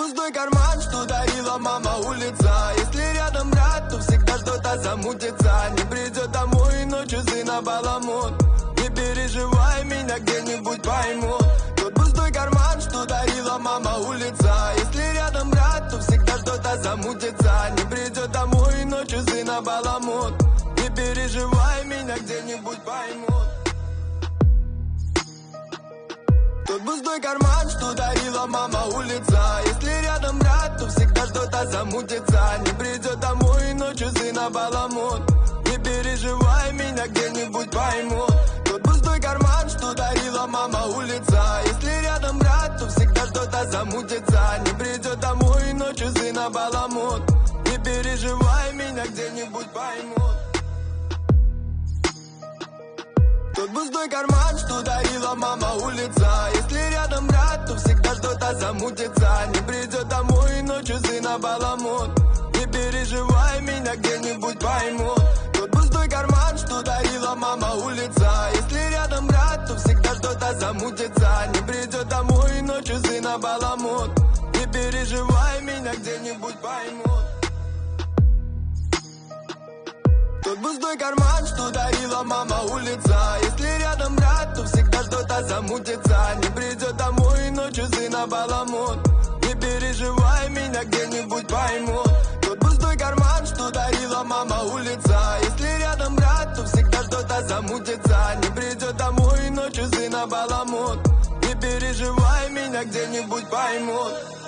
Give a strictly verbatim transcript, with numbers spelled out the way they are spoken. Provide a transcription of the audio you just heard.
пустой карман, что дарила мама улица. Если рядом брат, то всегда что-то замутится. Не придет домой, ночью сына баламут. Не переживай, меня где-нибудь поймут. Тот пустой карман, что дарила мама улица. Если рядом брат, то всегда что-то замутится. Не придет домой, ночью сына баламут. Не переживай, меня где-нибудь поймут. Тот пустой карман, что дарила мама улица. Если рядом брат, то всегда что-то замутится. Не придет домой, ночью сына баламут. Не переживай, меня где-нибудь поймут. Тот пустой карман, что дарила мама улица. Если рядом брат, то всегда что-то замутится. Не придет домой, ночью сына баламут. Не переживай, меня где-нибудь поймут. Тот пустой карман, что дарила мама улица. Если рядом брат, то всегда что-то замутится. Не придет домой, ночью сына баламут. Не переживай, меня где-нибудь поймут. Тот пустой карман, что дарила мама улица. Если рядом брат, то всегда что-то замутится. Не придет домой, ночью сына баламут. Не переживай, меня где-нибудь поймут. Тот пустой карман, что дарила мама улица. Если рядом брат, то всегда что-то замутится. Не придет домой, ночью сына баламут. Не переживай, меня где-нибудь поймут. Тот пустой карман, что дарила мама улица. Если рядом брат, то всегда что-то замутится. Не придет домой, ночью сына баламут. Не переживай, меня где-нибудь поймут.